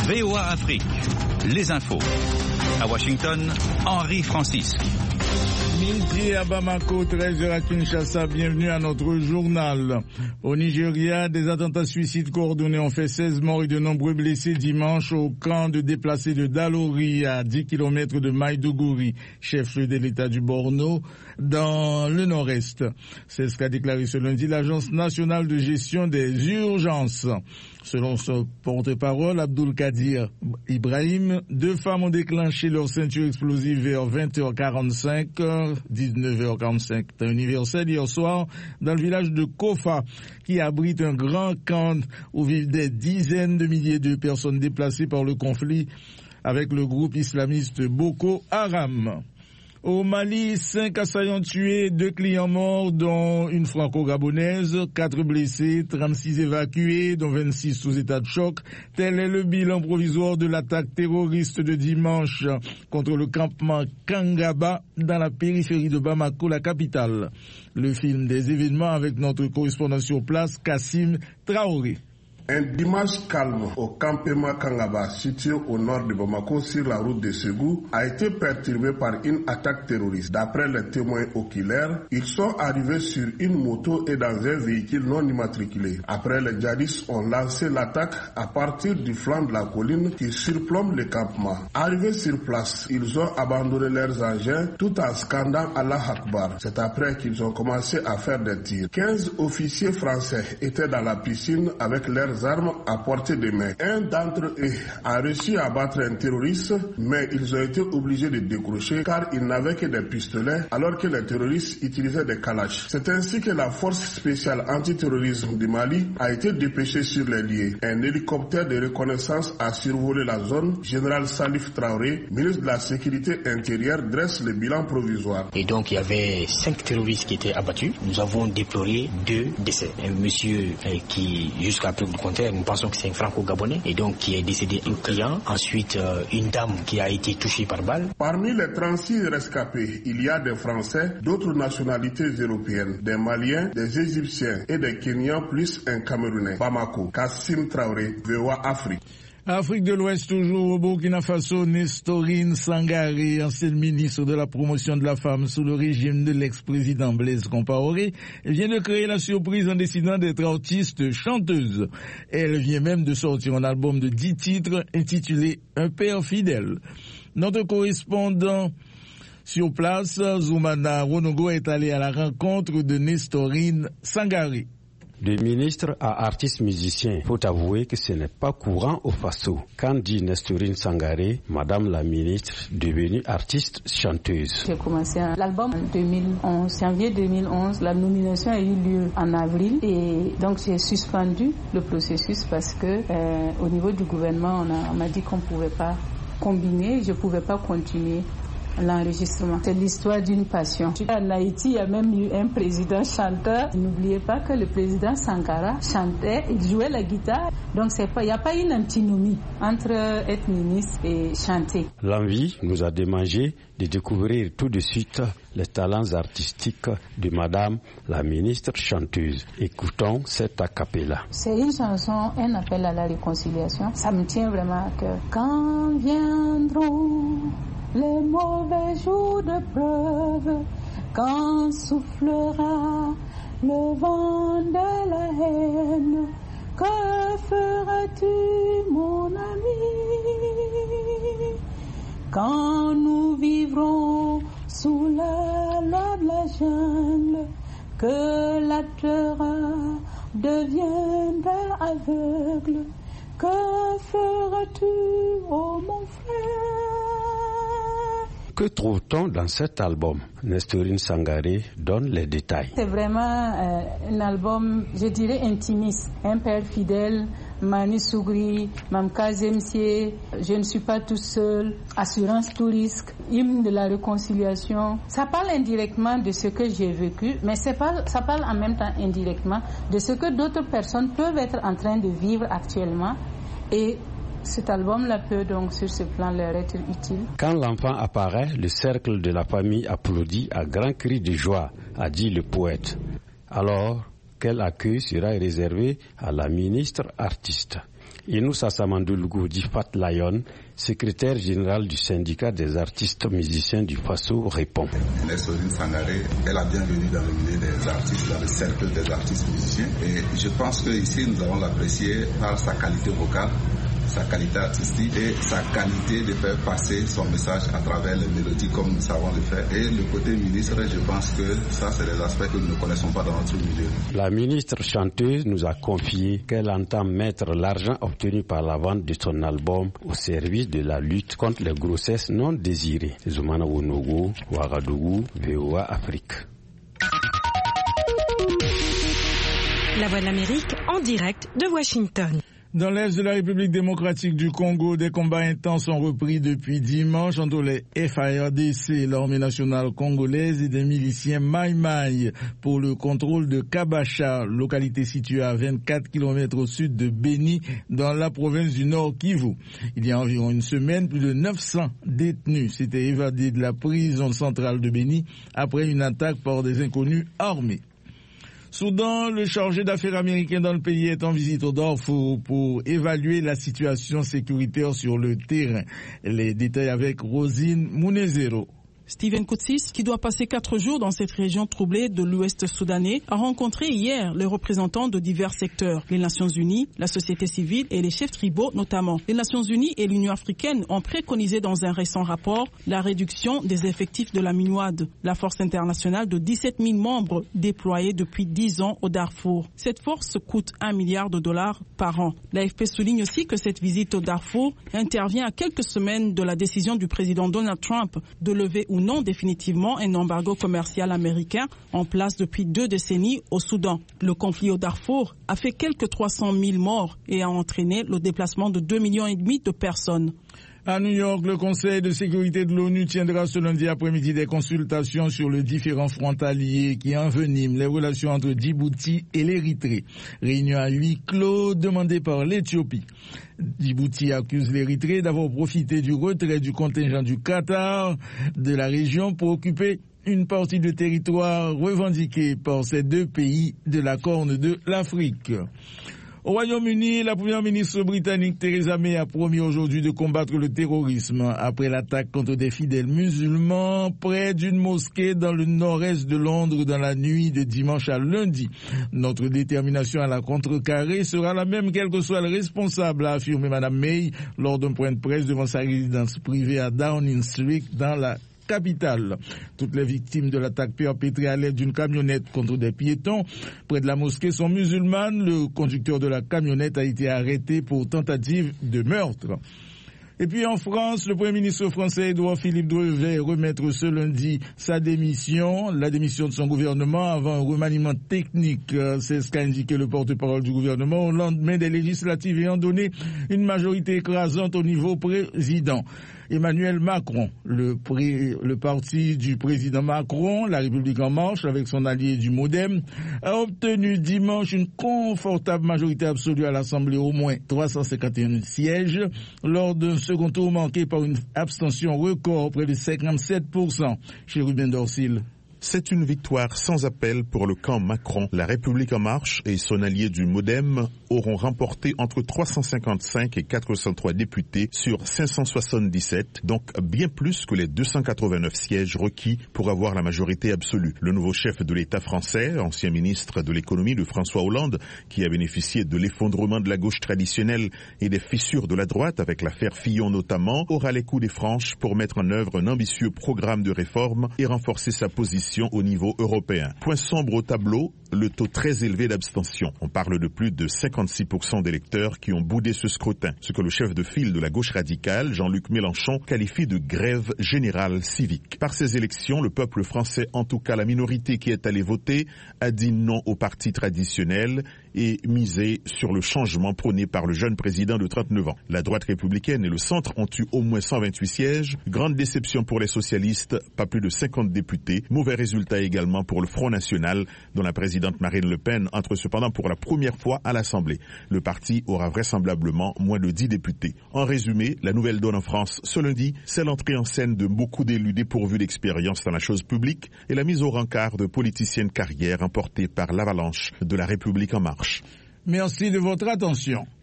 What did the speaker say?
VOA Afrique, les infos. À Washington, Henri Francis. Midi à Bamako, 13h à Kinshasa, bienvenue à notre journal. Au Nigeria, des attentats suicides coordonnés ont fait 16 morts et de nombreux blessés dimanche au camp de déplacés de Dalori à 10 km de Maïdougouri, chef-lieu de l'État du Borno, dans le nord-est. C'est ce qu'a déclaré ce lundi l'Agence nationale de gestion des urgences. Selon son porte-parole, Abdul Kadir Ibrahim, 2 femmes ont déclenché leur ceinture explosive vers 20h45, 19h45, temps universel hier soir, dans le village de Kofa, qui abrite un grand camp où vivent des dizaines de milliers de personnes déplacées par le conflit avec le groupe islamiste Boko Haram. Au Mali, 5 assaillants tués, 2 clients morts, dont une franco-gabonaise, 4 blessés, 36 évacués, dont 26 sous état de choc. Tel est le bilan provisoire de l'attaque terroriste de dimanche contre le campement Kangaba dans la périphérie de Bamako, la capitale. Le film des événements avec notre correspondant sur place, Kassim Traoré. Un dimanche calme au campement Kangaba, situé au nord de Bamako sur la route de Ségou, a été perturbé par une attaque terroriste. D'après les témoins oculaires, ils sont arrivés sur une moto et dans un véhicule non immatriculé. Après, les djihadistes ont lancé l'attaque à partir du flanc de la colline qui surplombe le campement. Arrivés sur place, ils ont abandonné leurs engins tout en scandant Allah Akbar. C'est après qu'ils ont commencé à faire des tirs. 15 officiers français étaient dans la piscine avec leurs armes à portée de main. Un d'entre eux a réussi à battre un terroriste, mais ils ont été obligés de décrocher car ils n'avaient que des pistolets alors que les terroristes utilisaient des kalachs. C'est ainsi que la force spéciale antiterrorisme du Mali a été dépêchée sur les lieux. Un hélicoptère de reconnaissance a survolé la zone. Général Salif Traoré, ministre de la Sécurité intérieure, dresse le bilan provisoire. Et donc il y avait 5 terroristes qui étaient abattus. Nous avons déploré 2 décès. Un monsieur qui, jusqu'à preuve du contraire, nous pensons que c'est un franco-gabonais et donc qui est décédé au client. Ensuite, une dame qui a été touchée par balle. Parmi les 36 rescapés, il y a des Français, d'autres nationalités européennes, des Maliens, des Égyptiens et des Kenyans, plus un Camerounais. Bamako, Kassim Traoré, VOA Afrique. Afrique de l'Ouest, toujours au Burkina Faso, Nestorine Sangaré, ancienne ministre de la promotion de la femme sous le régime de l'ex-président Blaise Compaoré, vient de créer la surprise en décidant d'être artiste chanteuse. Elle vient même de sortir un album de 10 titres intitulé Un père fidèle. Notre correspondant sur place, Zoumana Ronogo, est allé à la rencontre de Nestorine Sangaré. De ministre à artiste musicien, faut avouer que ce n'est pas courant au Faso. Quand dit Nestorine Sangaré, Madame la ministre, devenue artiste chanteuse. J'ai commencé l'album en 2011, janvier 2011. La nomination a eu lieu en avril et donc j'ai suspendu le processus parce que au niveau du gouvernement, on m'a dit qu'on ne pouvait pas combiner, je ne pouvais pas continuer l'enregistrement. C'est l'histoire d'une passion. En Haïti, il y a même eu un président chanteur. N'oubliez pas que le président Sankara chantait, il jouait la guitare. Donc il n'y a pas une antinomie entre être ministre et chanter. L'envie nous a démangé de découvrir tout de suite les talents artistiques de Madame la ministre chanteuse. Écoutons cette a cappella. C'est une chanson, un appel à la réconciliation. Ça me tient vraiment à cœur. Quand viendront les mauvais jours de preuve, quand soufflera le vent de la haine, que feras-tu, mon ami? Quand nous vivrons sous la loi de la jungle, que la terreur deviendra aveugle, que feras-tu, oh mon frère? Que trouve-t-on dans cet album? Nestorine Sangaré donne les détails. C'est vraiment un album, je dirais, intimiste. Un père fidèle, Mani Sougri, Mamka Zemsié, Je ne suis pas tout seul, Assurance tout risque, Hymne de la réconciliation. Ça parle indirectement de ce que j'ai vécu, mais ça parle en même temps indirectement de ce que d'autres personnes peuvent être en train de vivre actuellement. Et cet album-là peut donc sur ce plan leur être utile. Quand l'enfant apparaît, le cercle de la famille applaudit à grands cris de joie, a dit le poète. Alors, quel accueil sera réservé à la ministre artiste? Inoussa Samandoulou Difat Layon, secrétaire général du syndicat des artistes musiciens du Faso, répond. Nestorine Sangaré est la bienvenue dans le milieu des artistes, dans le cercle des artistes musiciens. Et je pense qu'ici, nous allons l'apprécier par sa qualité vocale, sa qualité artistique et sa qualité de faire passer son message à travers les mélodies comme nous savons le faire. Et le côté ministre, je pense que ça, c'est des aspects que nous ne connaissons pas dans notre milieu. La ministre chanteuse nous a confié qu'elle entend mettre l'argent obtenu par la vente de son album au service de la lutte contre les grossesses non désirées. Zoumana Wonogo, Ouagadougou, VOA Afrique. La Voix de l'Amérique en direct de Washington. Dans l'est de la République démocratique du Congo, des combats intenses sont repris depuis dimanche entre les FARDC, l'armée nationale congolaise, et des miliciens Maï-Maï pour le contrôle de Kabacha, localité située à 24 km au sud de Béni, dans la province du Nord Kivu. Il y a environ une semaine, plus de 900 détenus s'étaient évadés de la prison centrale de Béni après une attaque par des inconnus armés. Soudan, le chargé d'affaires américain dans le pays est en visite au Darfour pour évaluer la situation sécuritaire sur le terrain. Les détails avec Rosine Mounezero. Steven Koutsis, qui doit passer 4 jours dans cette région troublée de l'Ouest soudanais, a rencontré hier les représentants de divers secteurs, les Nations Unies, la société civile et les chefs tribaux notamment. Les Nations Unies et l'Union africaine ont préconisé dans un récent rapport la réduction des effectifs de la MINUAD, la force internationale de 17 000 membres déployés depuis 10 ans au Darfour. Cette force coûte $1 milliard par an. L'AFP souligne aussi que cette visite au Darfour intervient à quelques semaines de la décision du président Donald Trump de lever ou non définitivement un embargo commercial américain en place depuis 2 décennies au Soudan. Le conflit au Darfour a fait quelques 300 000 morts et a entraîné le déplacement de 2,5 millions de personnes. À New York, le Conseil de sécurité de l'ONU tiendra ce lundi après-midi des consultations sur les différents frontaliers qui enveniment les relations entre Djibouti et l'Érythrée. Réunion à huis clos demandée par l'Éthiopie. Djibouti accuse l'Érythrée d'avoir profité du retrait du contingent du Qatar de la région pour occuper une partie du territoire revendiqué par ces deux pays de la Corne de l'Afrique. Au Royaume-Uni, la première ministre britannique Theresa May a promis aujourd'hui de combattre le terrorisme après l'attaque contre des fidèles musulmans près d'une mosquée dans le nord-est de Londres dans la nuit de dimanche à lundi. Notre détermination à la contrecarrer sera la même quel que soit le responsable, a affirmé Mme May lors d'un point de presse devant sa résidence privée à Downing Street dans la capitale. Toutes les victimes de l'attaque perpétrée à l'aide d'une camionnette contre des piétons près de la mosquée sont musulmanes. Le conducteur de la camionnette a été arrêté pour tentative de meurtre. Et puis en France, le Premier ministre français Édouard Philippe devait remettre ce lundi sa démission, la démission de son gouvernement avant un remaniement technique. C'est ce qu'a indiqué le porte-parole du gouvernement au lendemain des législatives ayant donné une majorité écrasante au niveau président. Emmanuel Macron, le parti du président Macron, la République en marche, avec son allié du MoDem, a obtenu dimanche une confortable majorité absolue à l'Assemblée, au moins 351 sièges, lors d'un second tour marqué par une abstention record, près de 57%. Chez Ruben Dorsil. C'est une victoire sans appel pour le camp Macron. La République en marche et son allié du MoDem auront remporté entre 355 et 403 députés sur 577, donc bien plus que les 289 sièges requis pour avoir la majorité absolue. Le nouveau chef de l'État français, ancien ministre de l'économie de François Hollande, qui a bénéficié de l'effondrement de la gauche traditionnelle et des fissures de la droite, avec l'affaire Fillon notamment, aura les coups des franches pour mettre en œuvre un ambitieux programme de réforme et renforcer sa position au niveau européen. Point sombre au tableau, le taux très élevé d'abstention. On parle de plus de 56% d'électeurs qui ont boudé ce scrutin, ce que le chef de file de la gauche radicale, Jean-Luc Mélenchon, qualifie de grève générale civique. Par ces élections, le peuple français, en tout cas la minorité qui est allée voter, a dit non aux partis traditionnels et misé sur le changement prôné par le jeune président de 39 ans. La droite républicaine et le centre ont eu au moins 128 sièges. Grande déception pour les socialistes, pas plus de 50 députés. Mauvais résultat également pour le Front National, dont la présidente Marine Le Pen entre cependant pour la première fois à l'Assemblée. Le parti aura vraisemblablement moins de 10 députés. En résumé, la nouvelle donne en France ce lundi, c'est l'entrée en scène de beaucoup d'élus dépourvus d'expérience dans la chose publique et la mise au rencard de politiciennes carrières emportées par l'avalanche de la République en marche. Merci de votre attention.